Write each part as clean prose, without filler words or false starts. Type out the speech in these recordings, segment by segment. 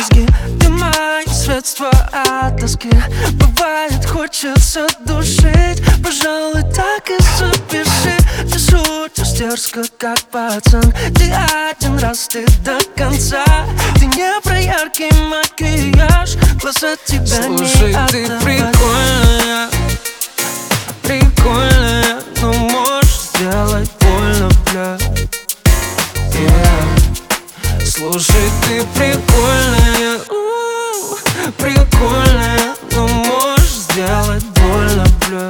мозги. Ты мое средство от тоски. Бывает, хочется душить. Пожалуй, так и запиши. Ты шутишь дерзко, как пацан. Ты один раз, ты до конца. Ты не про яркий макияж. Глаза тебя не оторвать. Слушай, ты прикольная, прикольная, но можешь сделать больно, бля. Слушай, ты прикольная, прикольная, но можешь сделать больно, бля.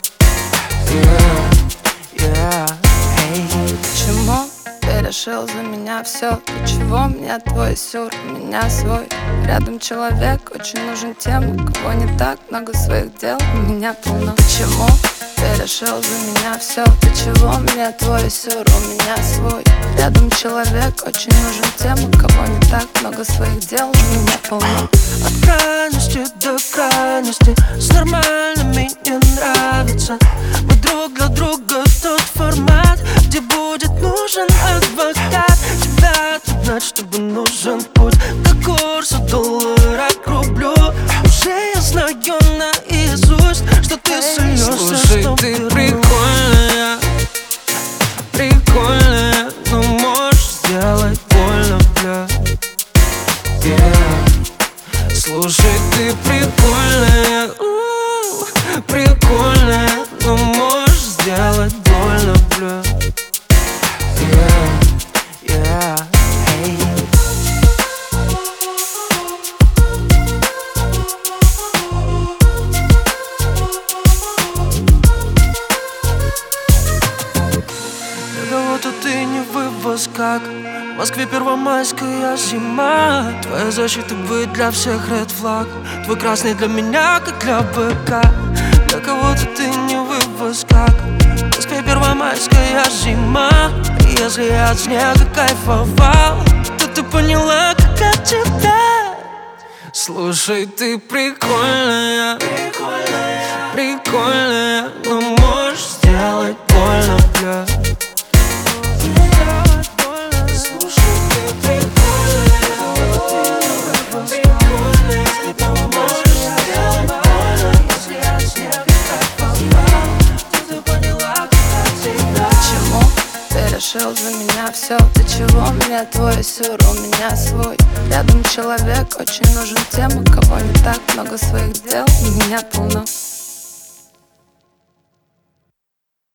Почему ты решил за меня все? Для чего мне твой сюр, у меня свой? Рядом человек, очень нужен тем, у кого не так много своих дел, у меня полно. Почему ты решил за меня все? Для чего мне твой сюр, у меня свой? Рядом человек, очень нужен тем, у кого не так много своих дел, у меня полно. От крайности до крайности, с нормальными не нравится. Мы друг для друга тот формат, где будет нужен адвокат. Тебя тут знать, чтобы нужен путь до курса доллара к рублю. Уже я знаю наизусть, что ты сольешься. Слушай, ты прикольная, прикольная, но можешь сделать больно, бля. Слушай, ты прикольная, прикольная, но можешь сделать больно, бля. Для кого-то ты не вывоз, как в Москве первомайская зима. Твоя защита быть для всех ред флаг. Твой красный для меня, как для быка. Для кого-то ты не вывоз, как в Москве первомайская зима. И если я от снега кайфовал, то ты поняла, как от тебя. Слушай, ты прикольная, прикольная, но можешь сделать больно, бля. Решил за меня все, для чего мне твой сюр, у меня свой. Рядом человек, очень нужен тем, у кого не так много своих дел, у меня полно.